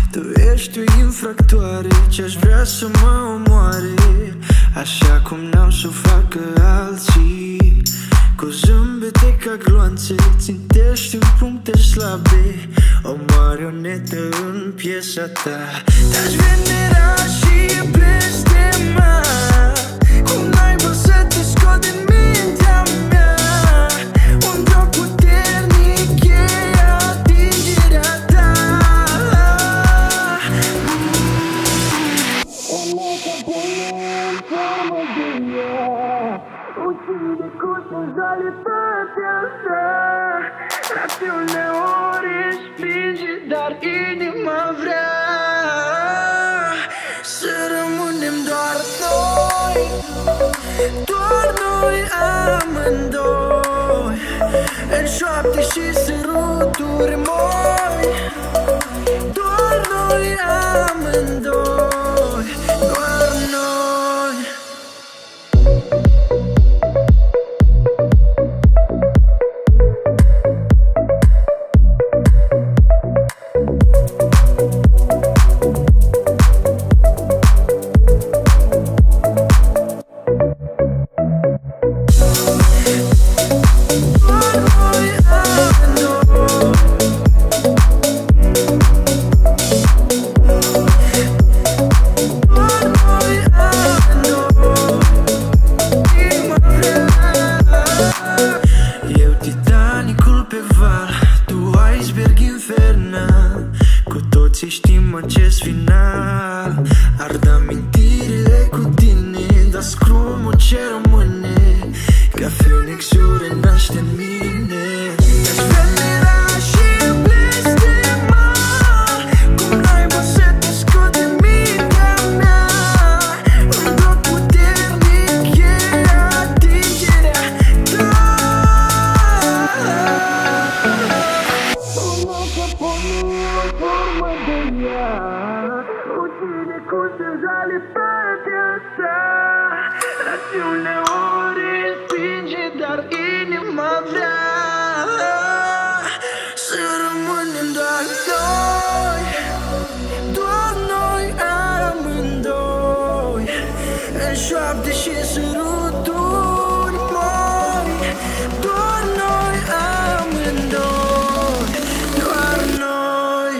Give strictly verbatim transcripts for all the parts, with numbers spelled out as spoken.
Tu ești o infractoare ce-aș vrea să mă omoare, așa cum n-au să facă alții. Cu zâmbete ca gloanțe țintești în puncte slabe, o marionetă în piesa ta. Te-aș venera și blestema, cum naiba să te scot din mintea mea. Un joc puternic e atingerea ta. Uccide cu senzualitatea ta. Rațiunea o respinge, dar inima vrea să rămânem doar noi, doar noi amândoi, în șoapte și săruturi moi. Doar noi amândoi, doar noi. Cu toții știm acest final. Ard amintirile cu tine, dar scrumul ce rămâne ca Phoenix-ul renaște în mine. Te-aș venera și blestema, cum naiba să te scot din mintea mea. Un bloc puternic e atingerea ta. Uccide cu senzualitatea sa. Rațiunea o respinge, dar inima vrea să rămânem doar noi, doar noi amândoi, în șoapte și săruturi moi. Doar noi amândoi, doar noi.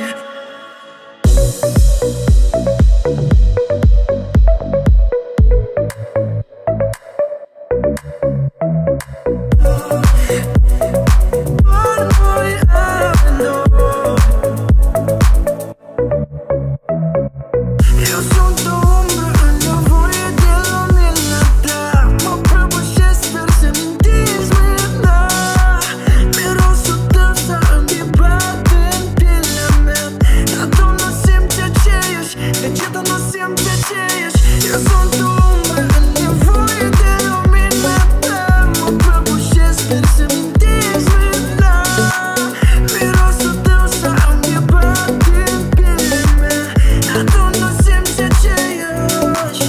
Eu sunt o umbră în nevoie de lumina ta. Mă prăbușesc, sper să-mi întinzi mâna. Mirosul tău s-a îmbibat în pielea mea. Dar tu nu simți aceeași, de ce tu nu simți aceeași? Eu sunt o umbră în nevoie de lumina ta. Mă prăbușesc, sper să-mi întinzi mâna. Mirosul tău s-a îmbibat în pielea mea. Dar tu nu simți aceeași.